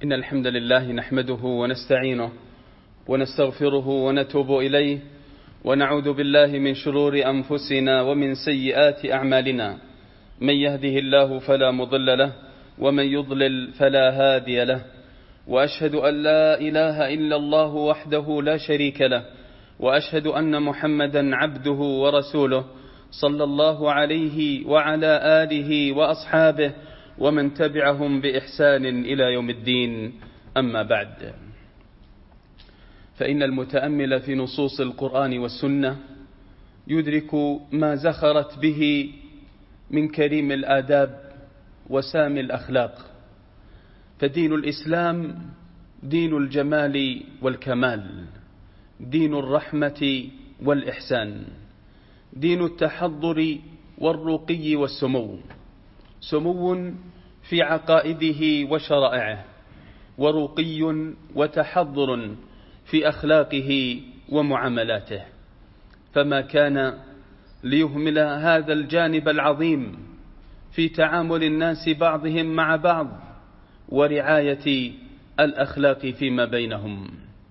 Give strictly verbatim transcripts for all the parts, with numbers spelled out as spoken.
إن الحمد لله نحمده ونستعينه ونستغفره ونتوب إليه ونعوذ بالله من شرور أنفسنا ومن سيئات أعمالنا. من يهده الله فلا مضل له ومن يضلل فلا هادي له، وأشهد أن لا إله إلا الله وحده لا شريك له، وأشهد أن محمدا عبده ورسوله صلى الله عليه وعلى آله وأصحابه ومن تبعهم بإحسان إلى يوم الدين. أما بعد، فإن المتأمل في نصوص القرآن والسنة يدرك ما زخرت به من كريم الآداب وسامي الأخلاق. فدين الإسلام دين الجمال والكمال، دين الرحمة والإحسان، دين التحضر والرقي والسمو، سمو في عقائده وشرائعه، ورقي وتحضر في أخلاقه ومعاملاته. فما كان ليهمل هذا الجانب العظيم في تعامل الناس بعضهم مع بعض ورعاية الأخلاق فيما بينهم.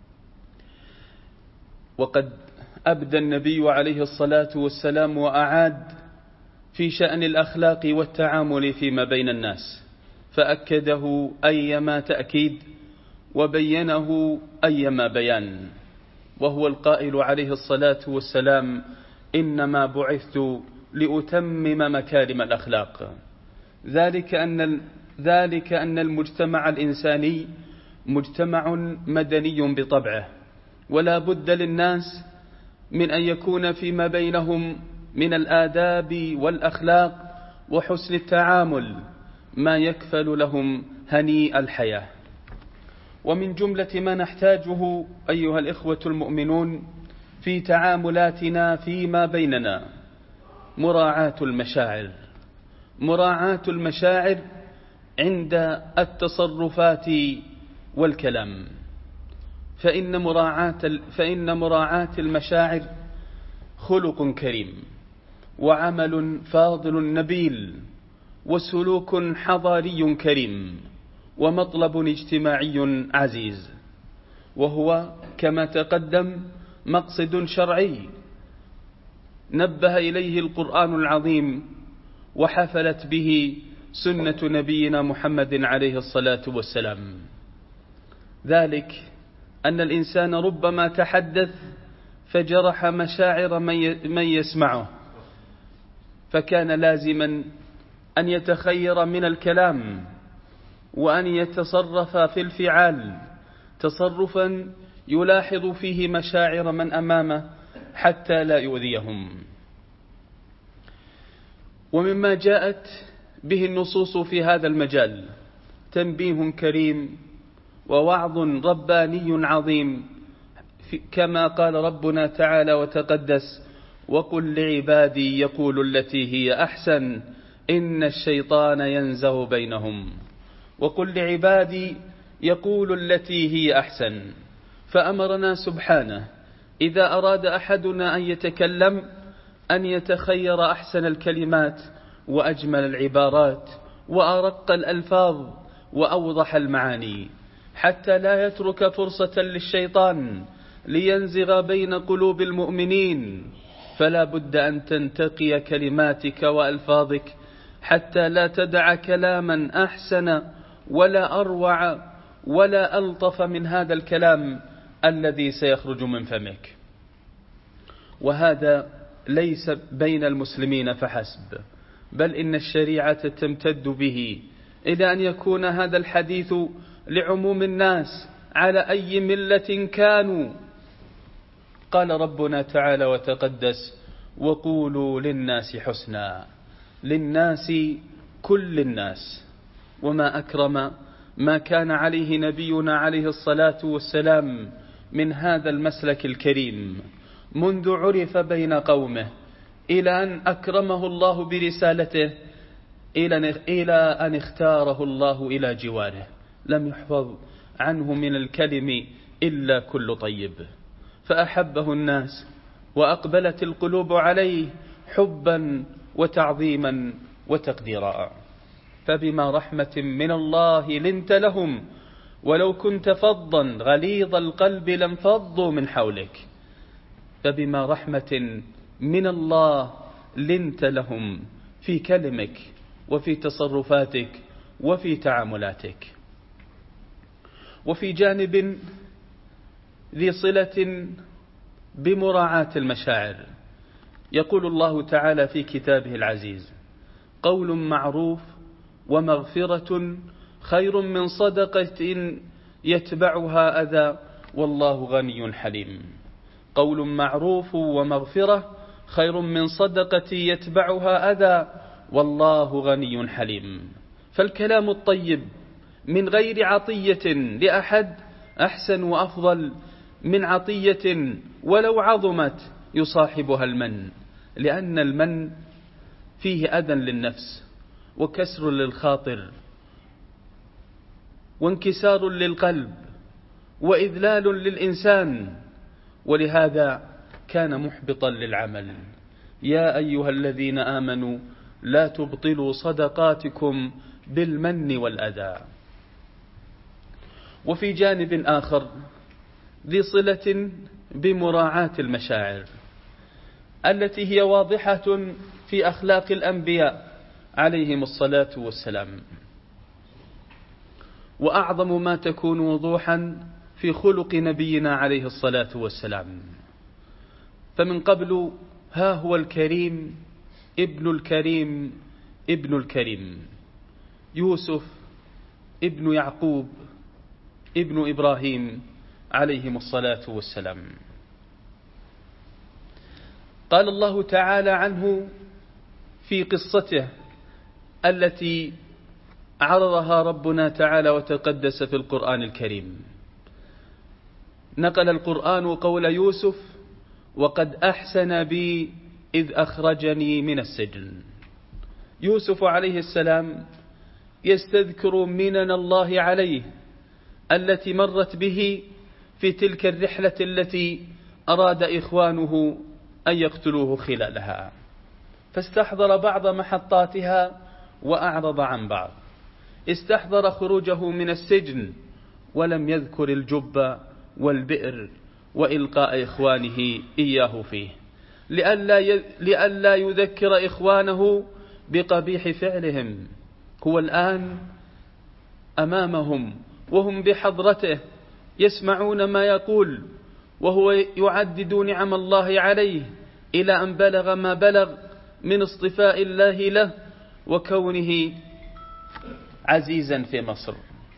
وقد أبدى النبي عليه الصلاة والسلام وأعاد في شأن الأخلاق والتعامل فيما بين الناس، فأكده أيما تأكيد وبينه أيما بيان، وهو القائل عليه الصلاة والسلام: إنما بعثت لأتمم مكارم الأخلاق. ذلك أن ذلك أن المجتمع الإنساني مجتمع مدني بطبعه، ولا بد للناس من أن يكون فيما بينهم من الآداب والأخلاق وحسن التعامل ما يكفل لهم هنيء الحياة. ومن جملة ما نحتاجه أيها الإخوة المؤمنون في تعاملاتنا فيما بيننا مراعاة المشاعر، مراعاة المشاعر عند التصرفات والكلام. فإن مراعاة فإن مراعاة المشاعر خلق كريم، وعمل فاضل نبيل، وسلوك حضاري كريم، ومطلب اجتماعي عزيز، وهو كما تقدم مقصد شرعي نبه إليه القرآن العظيم وحفلت به سنة نبينا محمد عليه الصلاة والسلام. ذلك أن الإنسان ربما تحدث فجرح مشاعر من يسمعه، فكان لازما أن يتخير من الكلام وأن يتصرف في الفعال تصرفا يلاحظ فيه مشاعر من أمامه حتى لا يؤذيهم. ومما جاءت به النصوص في هذا المجال تنبيه كريم ووعظ رباني عظيم، كما قال ربنا تعالى وتقدس: وقل لعبادي يقولوا التي هي أحسن إن الشيطان ينزغ بينهم. وقل لعبادي يقول التي هي أحسن. فأمرنا سبحانه إذا أراد أحدنا أن يتكلم أن يتخير أحسن الكلمات وأجمل العبارات وأرق الألفاظ وأوضح المعاني، حتى لا يترك فرصة للشيطان لينزغ بين قلوب المؤمنين. فلا بد أن تنتقي كلماتك وألفاظك حتى لا تدع كلاما أحسن ولا أروع ولا ألطف من هذا الكلام الذي سيخرج من فمك. وهذا ليس بين المسلمين فحسب، بل إن الشريعة تمتد به إلى أن يكون هذا الحديث لعموم الناس على أي ملة كانوا. قال ربنا تعالى وتقدس: وقولوا للناس حسنا، للناس كل الناس. وما أكرم ما كان عليه نبينا عليه الصلاة والسلام من هذا المسلك الكريم منذ عرف بين قومه إلى أن أكرمه الله برسالته، إلى أن اختاره الله إلى جواره. لم يحفظ عنه من الكلم إلا كل طيب، فأحبه الناس وأقبلت القلوب عليه حبا وتعظيما وتقديرا. فبما رحمة من الله لنت لهم ولو كنت فظا غليظ القلب لانفضوا من حولك، فبما رحمة من الله لنت لهم في كلمك وفي تصرفاتك وفي تعاملاتك. وفي جانب ذي صلة بمراعاة المشاعر، يقول الله تعالى في كتابه العزيز: قول معروف ومغفرة خير من صدقة يتبعها أذى والله غني حليم. قول معروف ومغفرة خير من صدقة يتبعها أذى والله غني حليم. فالكلام الطيب من غير عطية لأحد أحسن وأفضل من عطية ولو عظمت يصاحبها المن، لأن المن فيه أذى للنفس وكسر للخاطر وانكسار للقلب وإذلال للإنسان، ولهذا كان محبطا للعمل. يا أيها الذين آمنوا لا تبطلوا صدقاتكم بالمن والأذى. وفي جانب آخر ذي صلة بمراعاة المشاعر التي هي واضحة في أخلاق الأنبياء عليهم الصلاة والسلام، وأعظم ما تكون وضوحا في خلق نبينا عليه الصلاة والسلام. فمن قبل ها هو الكريم ابن الكريم ابن الكريم، يوسف ابن يعقوب ابن إبراهيم عليهم الصلاة والسلام. قال الله تعالى عنه في قصته التي عرضها ربنا تعالى وتقدس في القرآن الكريم: نقل القرآن قول يوسف: وقد أحسن بي إذ أخرجني من السجن. يوسف عليه السلام يستذكر منن الله عليه التي مرت به في تلك الرحلة التي أراد إخوانه أن يقتلوه خلالها، فاستحضر بعض محطاتها وأعرض عن بعض. استحضر خروجه من السجن ولم يذكر الجب والبئر وإلقاء إخوانه إياه فيه، لئلا يذكر إخوانه بقبيح فعلهم. هو الآن أمامهم وهم بحضرته يسمعون ما يقول، وهو يعدد نعم الله عليه إلى أن بلغ ما بلغ من اصطفاء الله له وكونه عزيزا في مصر.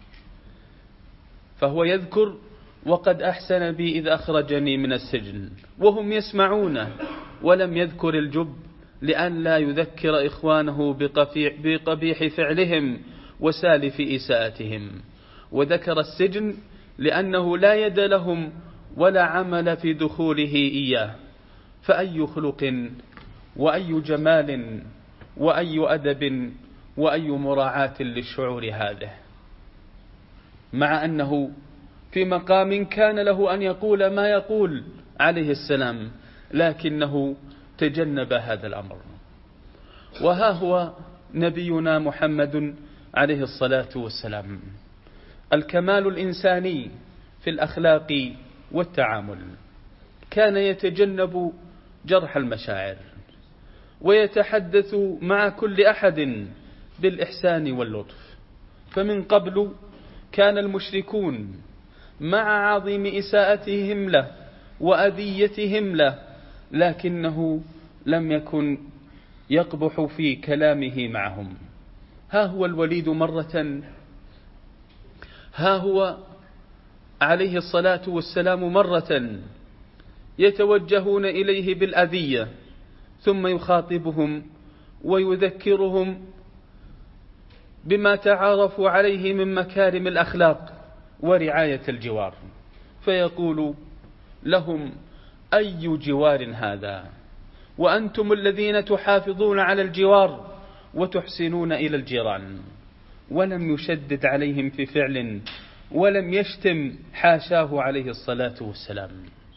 فهو يذكر: وقد أحسن بي إذ أخرجني من السجن، وهم يسمعونه، ولم يذكر الجب لأن لا يذكر إخوانه بقبيح فعلهم وسالف إساءتهم. وذكر السجن لأنه لا يد لهم ولا عمل في دخوله إياه. فأي خلق وأي جمال وأي أدب وأي مراعاة للشعور هذا، مع أنه في مقام كان له أن يقول ما يقول عليه السلام، لكنه تجنب هذا الأمر. وها هو نبينا محمد عليه الصلاة والسلام، الكمال الإنساني في الأخلاق والتعامل. كان يتجنب جرح المشاعر ويتحدث مع كل أحد بالإحسان واللطف. فمن قبل كان المشركون مع عظيم إساءتهم له وأذيتهم له، لكنه لم يكن يقبح في كلامه معهم. ها هو الوليد مرة، ها هو عليه الصلاة والسلام مرة يتوجهون إليه بالأذية، ثم يخاطبهم ويذكرهم بما تعارفوا عليه من مكارم الأخلاق ورعاية الجوار، فيقول لهم: أي جوار هذا وأنتم الذين تحافظون على الجوار وتحسنون إلى الجيران. ولم يشدد عليهم في فعل ولم يشتم، حاشاه عليه الصلاة والسلام.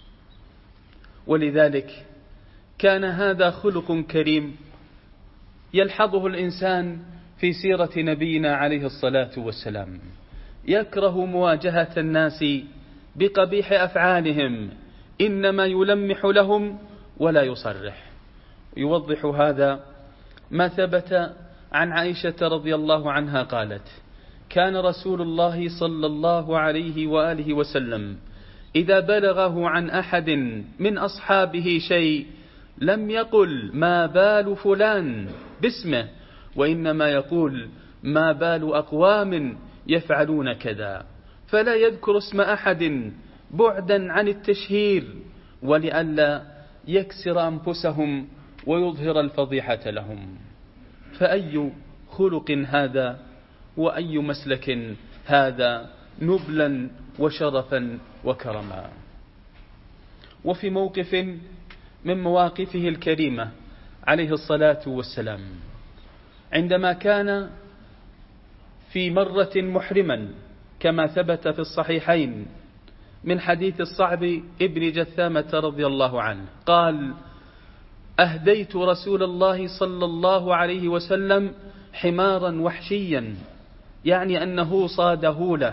ولذلك كان هذا خلق كريم يلحظه الإنسان في سيرة نبينا عليه الصلاة والسلام. يكره مواجهة الناس بقبيح أفعالهم، إنما يلمح لهم ولا يصرح. يوضح هذا ما ثبت عن عائشة رضي الله عنها قالت: كان رسول الله صلى الله عليه وآله وسلم إذا بلغه عن أحد من أصحابه شيء لم يقل ما بال فلان باسمه، وإنما يقول ما بال أقوام يفعلون كذا، فلا يذكر اسم أحد بعدا عن التشهير ولئلا يكسر أنفسهم ويظهر الفضيحة لهم. فأي خلق هذا وأي مسلك هذا نبلا وشرفا وكرما. وفي موقف من مواقفه الكريمة عليه الصلاة والسلام عندما كان في مرة محرما كما ثبت في الصحيحين من حديث الصعب ابن جثامة رضي الله عنه قال: أهديت رسول الله صلى الله عليه وسلم حمارا وحشيا، يعني أنه صاده له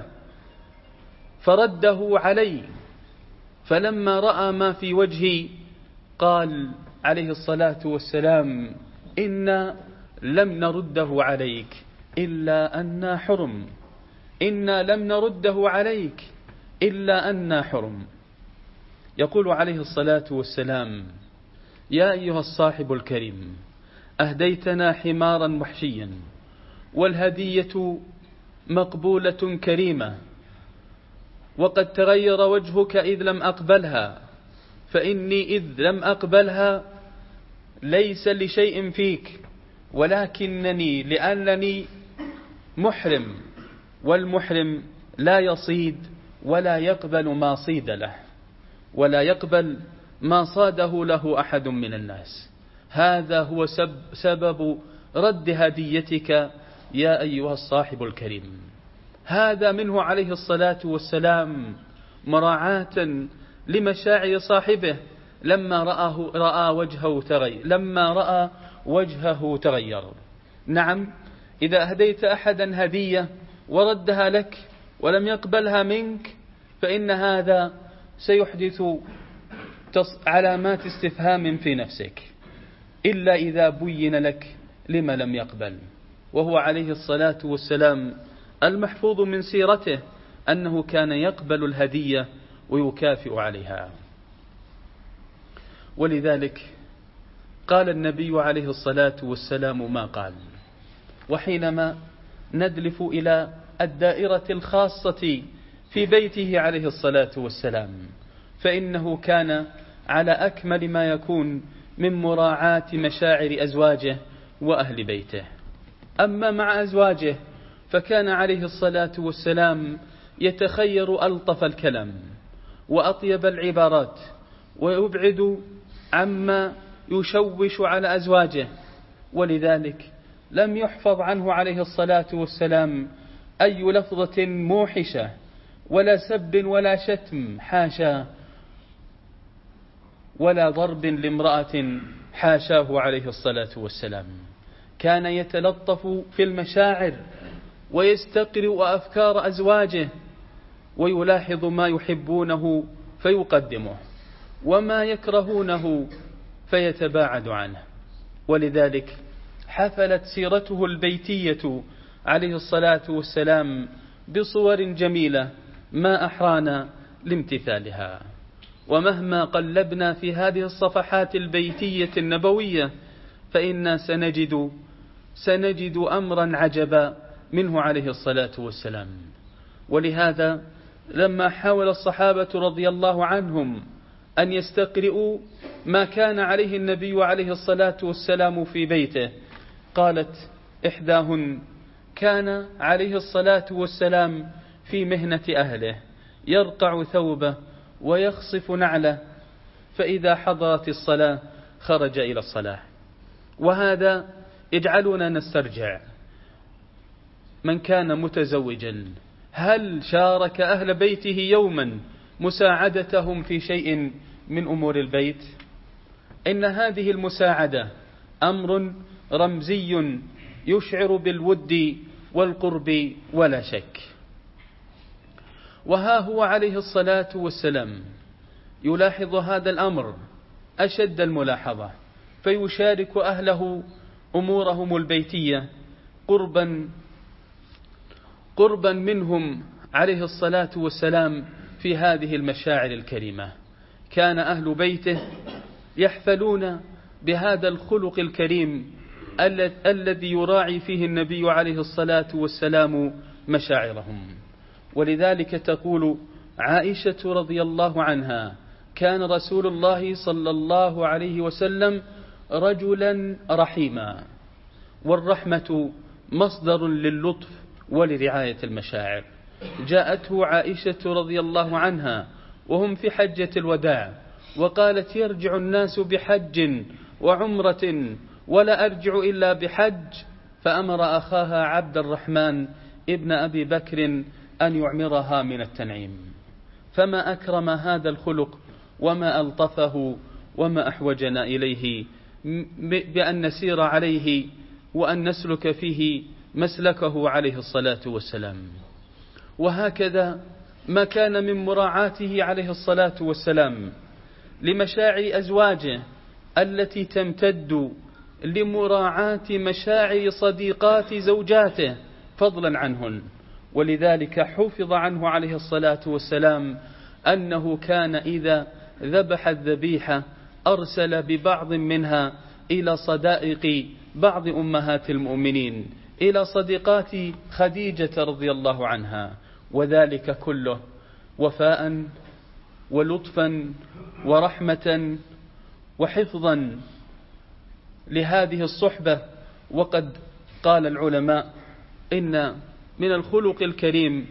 فرده علي، فلما رأى ما في وجهي قال عليه الصلاة والسلام: إنا لم نرده عليك إلا أننا حرم، إنا لم نرده عليك إلا أننا حرم. يقول عليه الصلاة والسلام: يا أيها الصاحب الكريم، أهديتنا حمارا وحشيا، والهدية مقبولة كريمة، وقد تغير وجهك إذ لم أقبلها، فإني إذ لم أقبلها ليس لشيء فيك، ولكنني لأنني محرم، والمحرم لا يصيد ولا يقبل ما صيد له، ولا يقبل ما صاده له أحد من الناس. هذا هو سبب رد هديتك يا أيها الصاحب الكريم. هذا منه عليه الصلاة والسلام مراعاة لمشاعر صاحبه لما رآه رأى وجهه تغير لما رأى وجهه تغير. نعم، إذا أهديت أحدا هدية وردها لك ولم يقبلها منك فإن هذا سيحدث علامات استفهام في نفسك، إلا إذا بين لك لما لم يقبل. وهو عليه الصلاة والسلام المحفوظ من سيرته أنه كان يقبل الهدية ويكافئ عليها. ولذلك قال النبي عليه الصلاة والسلام ما قال. وحينما ندلف إلى الدائرة الخاصة في بيته عليه الصلاة والسلام، فإنه كان على أكمل ما يكون من مراعاة مشاعر أزواجه وأهل بيته. أما مع أزواجه فكان عليه الصلاة والسلام يتخير ألطف الكلام وأطيب العبارات، ويبعد عما يشوش على أزواجه. ولذلك لم يحفظ عنه عليه الصلاة والسلام أي لفظة موحشة ولا سب ولا شتم، حاشا، ولا ضرب لامرأة، حاشاه عليه الصلاة والسلام. كان يتلطف في المشاعر ويستقرئ أفكار أزواجه، ويلاحظ ما يحبونه فيقدمه وما يكرهونه فيتباعد عنه. ولذلك حفلت سيرته البيتية عليه الصلاة والسلام بصور جميلة ما أحرانا لامتثالها. ومهما قلبنا في هذه الصفحات البيتية النبوية فإنا سنجد سنجد أمرا عجبا منه عليه الصلاة والسلام. ولهذا لما حاول الصحابة رضي الله عنهم أن يستقرئوا ما كان عليه النبي عليه الصلاة والسلام في بيته، قالت إحداهن: كان عليه الصلاة والسلام في مهنة أهله يرقع ثوبه ويخصف نعله، فإذا حضرت الصلاة خرج إلى الصلاة. وهذا يجعلنا نسترجع من كان متزوجا، هل شارك أهل بيته يوما مساعدتهم في شيء من أمور البيت؟ إن هذه المساعدة أمر رمزي يشعر بالود والقرب ولا شك. وها هو عليه الصلاة والسلام يلاحظ هذا الأمر أشد الملاحظة، فيشارك أهله أمورهم البيتية قربا قربا منهم عليه الصلاة والسلام في هذه المشاعر الكريمة. كان أهل بيته يحفلون بهذا الخلق الكريم الذي يراعي فيه النبي عليه الصلاة والسلام مشاعرهم. ولذلك تقول عائشة رضي الله عنها: كان رسول الله صلى الله عليه وسلم رجلا رحيما، والرحمة مصدر للطف ولرعاية المشاعر. جاءته عائشة رضي الله عنها وهم في حجة الوداع وقالت: يرجع الناس بحج وعمرة ولا أرجع إلا بحج، فأمر أخاها عبد الرحمن ابن أبي بكر أن يعمرها من التنعيم. فما أكرم هذا الخلق وما ألطفه وما أحوجنا إليه بأن نسير عليه وأن نسلك فيه مسلكه عليه الصلاة والسلام. وهكذا ما كان من مراعاته عليه الصلاة والسلام لمشاعر أزواجه التي تمتد لمراعاة مشاعر صديقات زوجاته فضلا عنهن. ولذلك حفظ عنه عليه الصلاة والسلام أنه كان إذا ذبح الذبيحة أرسل ببعض منها إلى صدائق بعض أمهات المؤمنين، إلى صديقات خديجة رضي الله عنها، وذلك كله وفاء ولطفا ورحمة وحفظا لهذه الصحبة. وقد قال العلماء إن من الخلق الكريم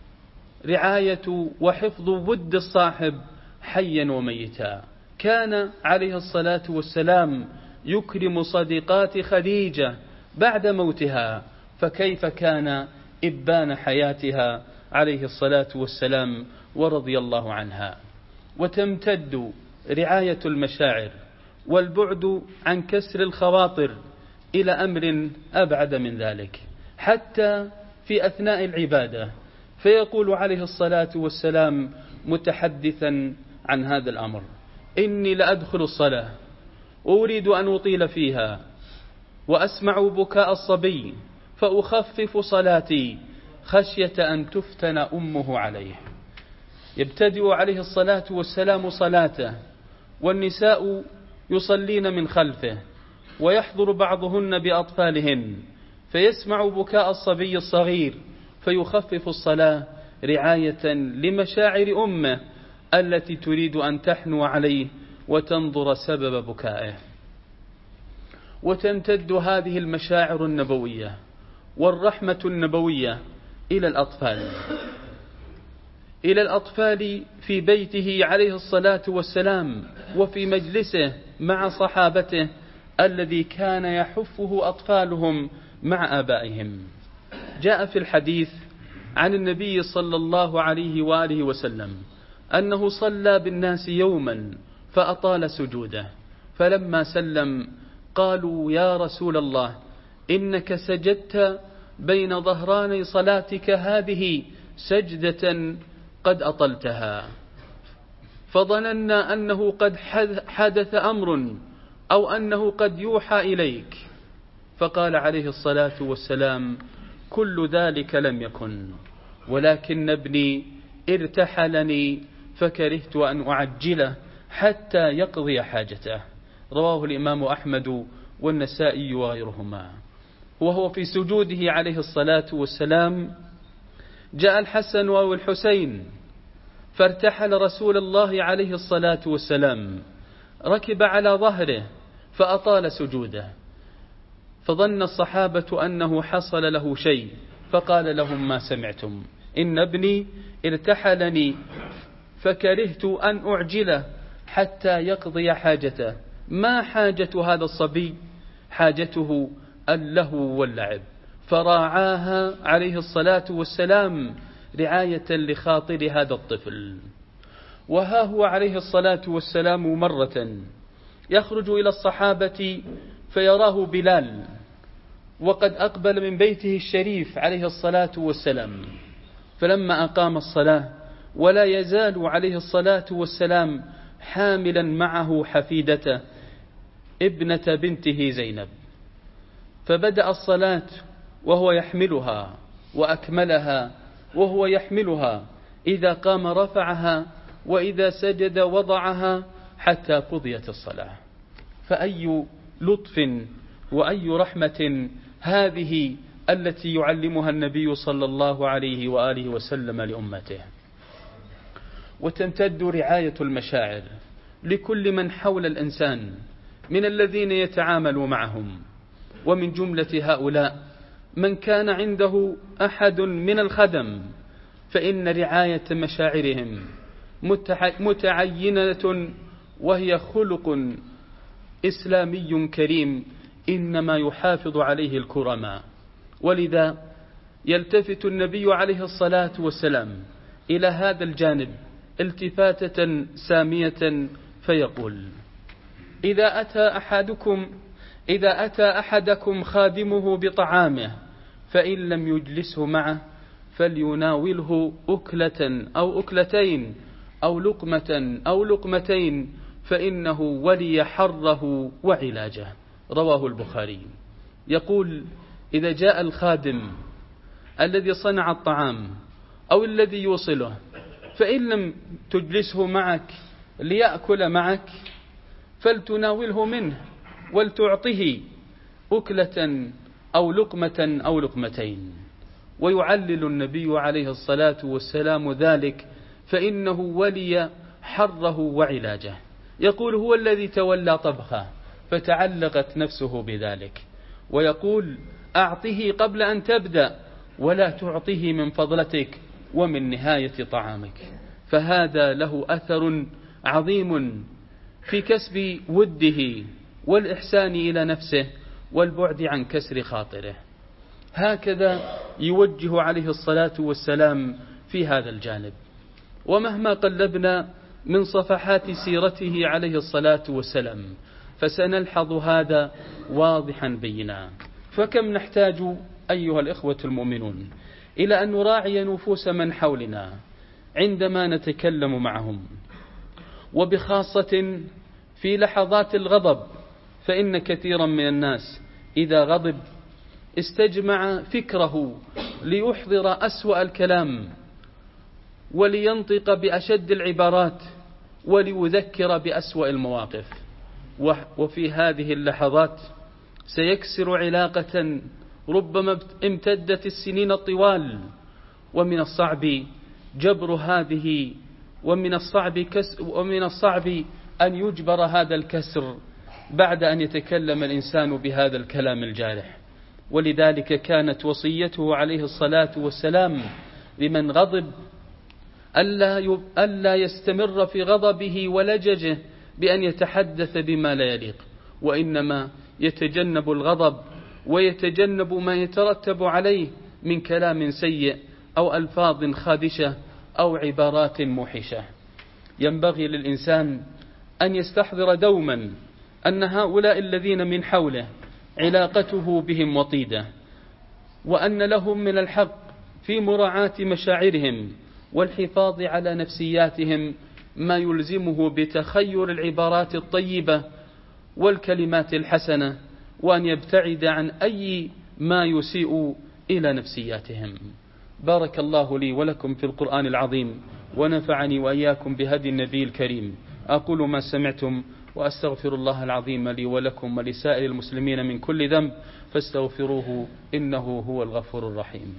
رعاية وحفظ ود الصاحب حيا وميتا. كان عليه الصلاة والسلام يكرم صديقات خديجة بعد موتها، فكيف كان إبان حياتها عليه الصلاة والسلام ورضي الله عنها. وتمتد رعاية المشاعر والبعد عن كسر الخواطر إلى أمر أبعد من ذلك، حتى في أثناء العبادة. فيقول عليه الصلاة والسلام متحدثا عن هذا الأمر: إني لأدخل الصلاة وأريد أن أطيل فيها وأسمع بكاء الصبي فأخفف صلاتي خشية أن تفتن أمه عليه. يبتدئ عليه الصلاة والسلام صلاته والنساء يصلين من خلفه، ويحضر بعضهن بأطفالهن، فيسمع بكاء الصبي الصغير فيخفف الصلاة رعاية لمشاعر أمه التي تريد أن تحنو عليه وتنظر سبب بكائه. وتمتد هذه المشاعر النبوية والرحمة النبوية إلى الأطفال إلى الأطفال في بيته عليه الصلاة والسلام وفي مجلسه مع صحابته الذي كان يحفه أطفالهم مع آبائهم. جاء في الحديث عن النبي صلى الله عليه وآله وسلم أنه صلى بالناس يوما فأطال سجوده، فلما سلم قالوا: يا رسول الله، إنك سجدت بين ظهراني صلاتك هذه سجدة قد أطلتها، فظننا أنه قد حدث أمر أو أنه قد يوحى إليك. فقال عليه الصلاة والسلام: كل ذلك لم يكن، ولكن ابني ارتحلني فكرهت أن أعجله حتى يقضي حاجته. رواه الإمام أحمد والنسائي وغيرهما. وهو في سجوده عليه الصلاة والسلام جاء الحسن أو الحسين فارتحل رسول الله عليه الصلاة والسلام، ركب على ظهره فأطال سجوده، فظن الصحابة أنه حصل له شيء، فقال لهم: ما سمعتم؟ إن ابني ارتحلني فكرهت أن أعجله حتى يقضي حاجته. ما حاجة هذا الصبي؟ حاجته اللهو واللعب، فراعاها عليه الصلاة والسلام رعاية لخاطر هذا الطفل. وها هو عليه الصلاة والسلام مرة يخرج إلى الصحابة فيراه بلال وقد أقبل من بيته الشريف عليه الصلاة والسلام، فلما أقام الصلاة ولا يزال عليه الصلاة والسلام حاملا معه حفيدته ابنة بنته زينب، فبدأ الصلاة وهو يحملها، وأكملها وهو يحملها، إذا قام رفعها، وإذا سجد وضعها، حتى قضيت الصلاة. فأي لطف وأي رحمة هذه التي يعلمها النبي صلى الله عليه وآله وسلم لأمته. وتمتد رعاية المشاعر لكل من حول الإنسان من الذين يتعامل معهم، ومن جملة هؤلاء من كان عنده أحد من الخدم، فإن رعاية مشاعرهم متعينة، وهي خلق إسلامي كريم إنما يحافظ عليه الكرماء. ولذا يلتفت النبي عليه الصلاة والسلام إلى هذا الجانب التفاتة سامية فيقول: إذا أتى أحدكم إذا أتى أحدكم خادمه بطعامه فإن لم يجلسه معه فليناوله أكلة أو أكلتين أو لقمة أو لقمتين، فإنه ولي حره وعلاجه. رواه البخاري. يقول: إذا جاء الخادم الذي صنع الطعام أو الذي يوصله، فإن لم تجلسه معك ليأكل معك فلتناوله منه ولتعطه أكلة أو لقمة أو لقمتين. ويعلل النبي عليه الصلاة والسلام ذلك، فإنه ولي حره وعلاجه. يقول: هو الذي تولى طبخه، فتعلقت نفسه بذلك. ويقول: أعطه قبل أن تبدأ، ولا تعطه من فضلتك ومن نهاية طعامك. فهذا له أثر عظيم في كسب وده والإحسان إلى نفسه والبعد عن كسر خاطره. هكذا يوجه عليه الصلاة والسلام في هذا الجانب. ومهما قلبنا من صفحات سيرته عليه الصلاة والسلام فسنلحظ هذا واضحا بينا. فكم نحتاج أيها الإخوة المؤمنون إلى أن نراعي نفوس من حولنا عندما نتكلم معهم، وبخاصة في لحظات الغضب، فإن كثيرا من الناس إذا غضب استجمع فكره ليحضر أسوأ الكلام ولينطق بأشد العبارات وليذكر بأسوأ المواقف. وفي هذه اللحظات سيكسر علاقة ربما امتدت السنين الطوال، ومن الصعب جبر هذه ومن الصعب كس ومن الصعب أن يجبر هذا الكسر بعد أن يتكلم الإنسان بهذا الكلام الجارح. ولذلك كانت وصيته عليه الصلاة والسلام لمن غضب ألا ألا يستمر في غضبه ولججه بأن يتحدث بما لا يليق، وإنما يتجنب الغضب ويتجنب ما يترتب عليه من كلام سيء أو ألفاظ خادشة أو عبارات موحشة. ينبغي للإنسان أن يستحضر دوما أن هؤلاء الذين من حوله علاقته بهم وطيدة، وأن لهم من الحق في مراعاة مشاعرهم والحفاظ على نفسياتهم ما يلزمه بتخير العبارات الطيبة والكلمات الحسنة، وأن يبتعد عن أي ما يسيء إلى نفسياتهم. بارك الله لي ولكم في القرآن العظيم، ونفعني وإياكم بهدي النبي الكريم. أقول ما سمعتم وأستغفر الله العظيم لي ولكم ولسائر المسلمين من كل ذنب، فاستغفروه إنه هو الغفور الرحيم.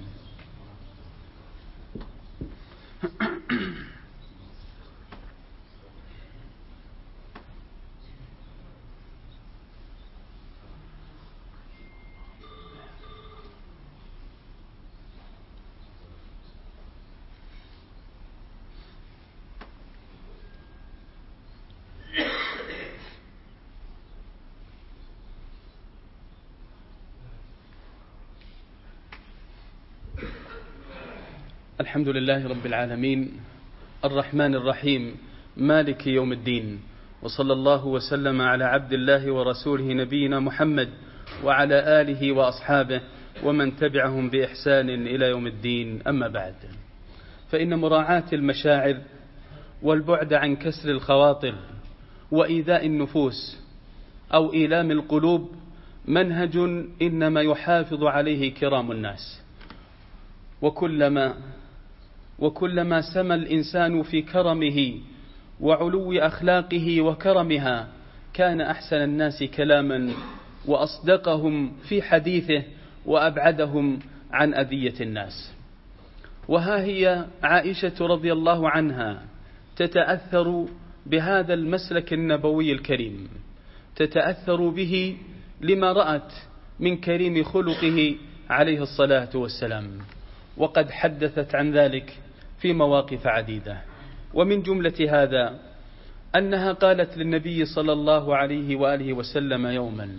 الحمد لله رب العالمين الرحمن الرحيم مالك يوم الدين، وصلى الله وسلم على عبد الله ورسوله نبينا محمد وعلى آله وأصحابه ومن تبعهم بإحسان إلى يوم الدين. أما بعد، فإن مراعاة المشاعر والبعد عن كسر الخواطر وإيذاء النفوس أو إيلام القلوب منهج إنما يحافظ عليه كرام الناس. وكلما وكلما سمى الإنسان في كرمه وعلو أخلاقه وكرمها كان أحسن الناس كلاما وأصدقهم في حديثه وأبعدهم عن أذية الناس. وها هي عائشة رضي الله عنها تتأثر بهذا المسلك النبوي الكريم، تتأثر به لما رأت من كريم خلقه عليه الصلاة والسلام، وقد حدثت عن ذلك في مواقف عديدة. ومن جملة هذا أنها قالت للنبي صلى الله عليه وآله وسلم يوما،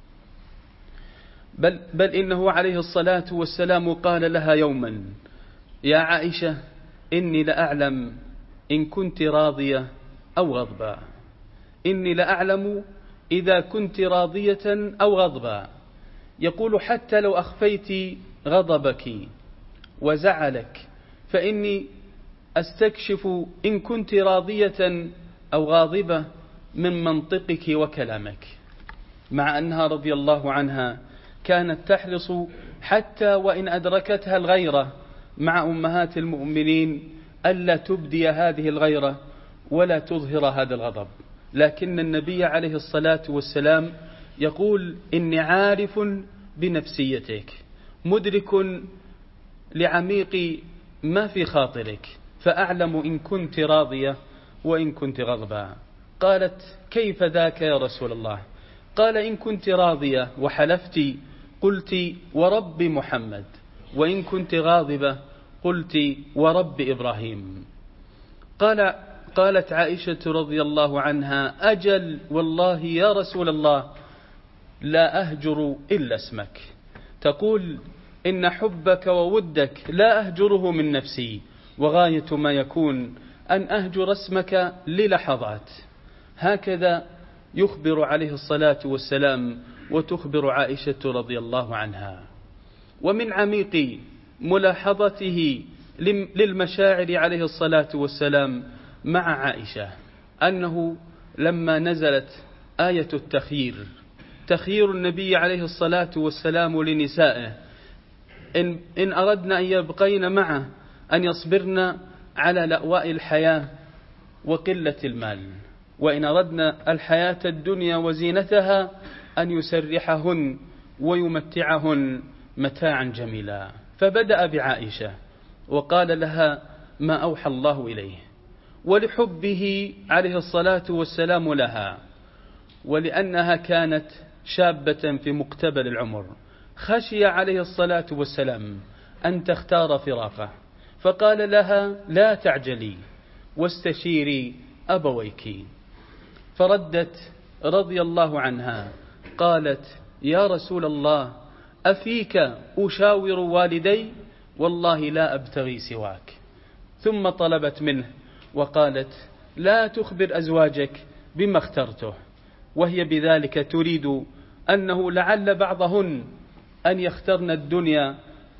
بل, بل إنه عليه الصلاة والسلام قال لها يوما: يا عائشة إني لأعلم إن كنت راضية أو غضبا، إني لأعلم إذا كنت راضية أو غضبا. يقول: حتى لو أخفيت غضبك وزعلك فإني أستكشف إن كنت راضية أو غاضبة من منطقك وكلامك. مع أنها رضي الله عنها كانت تحرص حتى وإن أدركتها الغيرة مع أمهات المؤمنين ألا تبدي هذه الغيرة ولا تظهر هذا الغضب، لكن النبي عليه الصلاة والسلام يقول: إني عارف بنفسيتك، مدرك لعميق ما في خاطرك، فأعلم إن كنت راضية وإن كنت غضبا. قالت: كيف ذاك يا رسول الله؟ قال: إن كنت راضية وحلفت قلت ورب محمد، وإن كنت غاضبة قلت ورب إبراهيم. قال قالت عائشة رضي الله عنها: أجل والله يا رسول الله لا أهجر إلا اسمك. تقول: إن حبك وودك لا أهجره من نفسي، وغاية ما يكون أن أهجر اسمك للحظات. هكذا يخبر عليه الصلاة والسلام وتخبر عائشة رضي الله عنها. ومن عميق ملاحظته للمشاعر عليه الصلاة والسلام مع عائشة أنه لما نزلت آية التخيير، تخيير النبي عليه الصلاة والسلام لنسائه إن, إن أردنا أن يبقين معه أن يصبرن على لأواء الحياة وقلة المال، وإن أردنا الحياة الدنيا وزينتها أن يسرحهن ويمتعهن متاعا جميلا. فبدأ بعائشة وقال لها ما أوحى الله إليه، ولحبه عليه الصلاة والسلام لها، ولأنها كانت شابة في مقتبل العمر، خشي عليه الصلاة والسلام أن تختار فراقه، فقال لها: لا تعجلي واستشيري أبويك. فردت رضي الله عنها قالت: يا رسول الله أفيك أشاور والدي؟ والله لا أبتغي سواك. ثم طلبت منه وقالت: لا تخبر أزواجك بما اخترته، وهي بذلك تريد أنه لعل بعضهن أن يخترن الدنيا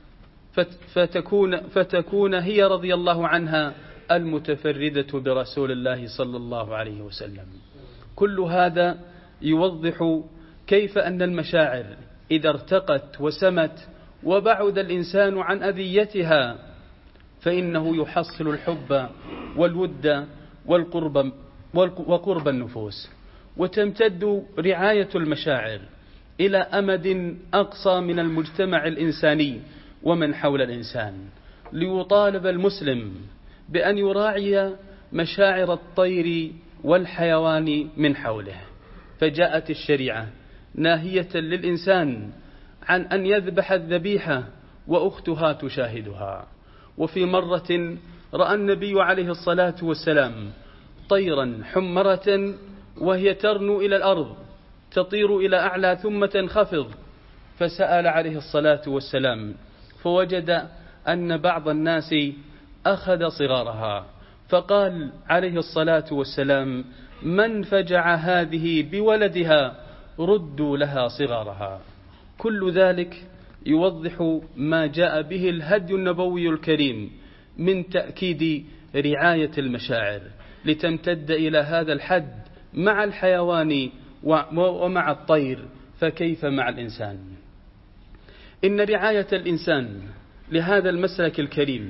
فتكون, فتكون هي رضي الله عنها المتفردة برسول الله صلى الله عليه وسلم. كل هذا يوضح كيف أن المشاعر إذا ارتقت وسمت وبعد الإنسان عن أذيتها فإنه يحصل الحب والود والقرب وقرب النفوس، وتمتد رعاية المشاعر إلى أمد أقصى من المجتمع الإنساني ومن حول الإنسان، ليطالب المسلم بأن يراعي مشاعر الطير والحيوان من حوله. فجاءت الشريعة ناهية للإنسان عن أن يذبح الذبيحة وأختها تشاهدها. وفي مرة رأى النبي عليه الصلاة والسلام طيرا حمرة وهي ترنو إلى الأرض، تطير إلى أعلى ثم تنخفض، فسأل عليه الصلاة والسلام فوجد أن بعض الناس أخذ صغارها، فقال عليه الصلاة والسلام: من فجع هذه بولدها ردوا لها صغارها. كل ذلك يوضح ما جاء به الهدي النبوي الكريم من تأكيد رعاية المشاعر لتمتد إلى هذا الحد مع الحيوان ومع الطير، فكيف مع الإنسان؟ إن رعاية الإنسان لهذا المسلك الكريم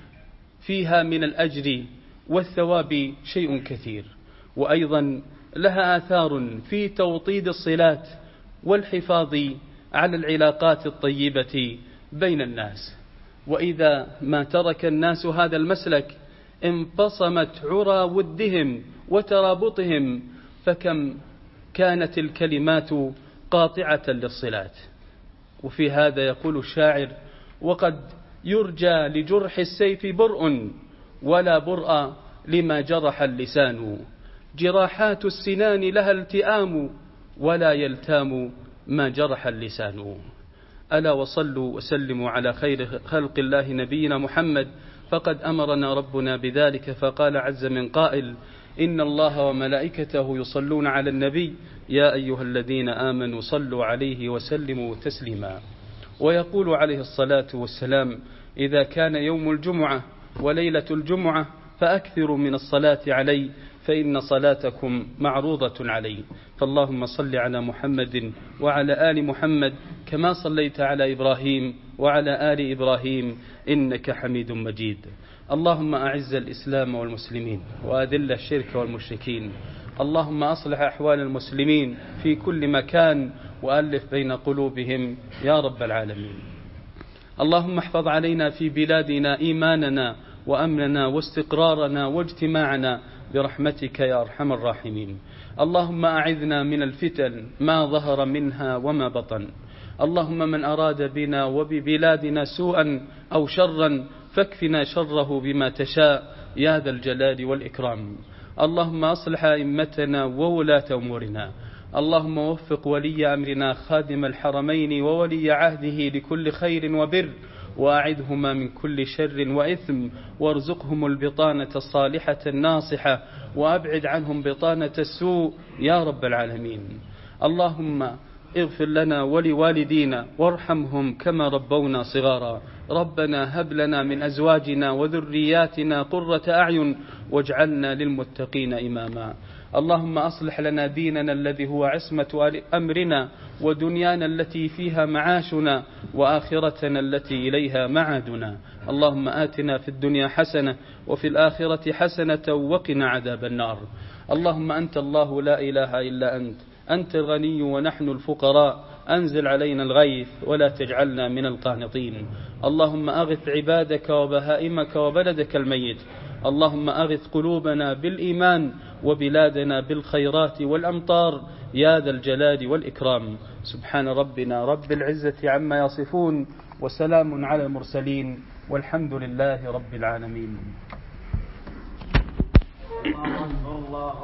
فيها من الأجر والثواب شيء كثير، وأيضا لها آثار في توطيد الصلات والحفاظ على العلاقات الطيبة بين الناس. وإذا ما ترك الناس هذا المسلك انفصمت عرى ودهم وترابطهم، فكم كانت الكلمات قاطعة للصلات. وفي هذا يقول الشاعر: وقد يرجى لجرح السيف برء ولا برء لما جرح اللسان، جراحات السنان لها التئام ولا يلتام ما جرح اللسان. ألا وصلوا وسلموا على خير خلق الله نبينا محمد، فقد أمرنا ربنا بذلك فقال عز من قائل: إن الله وملائكته يصلون على النبي يا أيها الذين آمنوا صلوا عليه وسلموا تسليما. ويقول عليه الصلاة والسلام: إذا كان يوم الجمعة وليلة الجمعة فأكثروا من الصلاة علي فإن صلاتكم معروضة علي. فاللهم صل على محمد وعلى آل محمد كما صليت على إبراهيم وعلى آل إبراهيم إنك حميد مجيد. اللهم أعز الإسلام والمسلمين وأذل الشرك والمشركين. اللهم أصلح أحوال المسلمين في كل مكان وألف بين قلوبهم يا رب العالمين. اللهم احفظ علينا في بلادنا إيماننا وأمننا واستقرارنا واجتماعنا برحمتك يا أرحم الراحمين. اللهم أعذنا من الفتن ما ظهر منها وما بطن. اللهم من أراد بنا وببلادنا سوءا أو شرا فاكفنا شره بما تشاء يا ذا الجلال والإكرام. اللهم أصلح أئمتنا وولاة أمورنا. اللهم وفق ولي أمرنا خادم الحرمين وولي عهده لكل خير وبر، وأعذهما من كل شر وإثم، وارزقهم البطانة الصالحة الناصحة، وأبعد عنهم بطانة السوء يا رب العالمين. اللهم اغفر لنا ولوالدينا وارحمهم كما ربونا صغارا. ربنا هب لنا من أزواجنا وذرياتنا قرة أعين واجعلنا للمتقين إماما. اللهم أصلح لنا ديننا الذي هو عصمة أمرنا، ودنيانا التي فيها معاشنا، وآخرتنا التي إليها معادنا. اللهم آتنا في الدنيا حسنة وفي الآخرة حسنة وقنا عذاب النار. اللهم أنت الله لا إله إلا أنت، أنت الغني ونحن الفقراء، أنزل علينا الغيث ولا تجعلنا من القانطين. اللهم أغث عبادك وبهائمك وبلدك الميت. اللهم أغث قلوبنا بالإيمان وبلادنا بالخيرات والأمطار يا ذا الجلال والإكرام. سبحان ربنا رب العزة عما يصفون، وسلام على المرسلين، والحمد لله رب العالمين.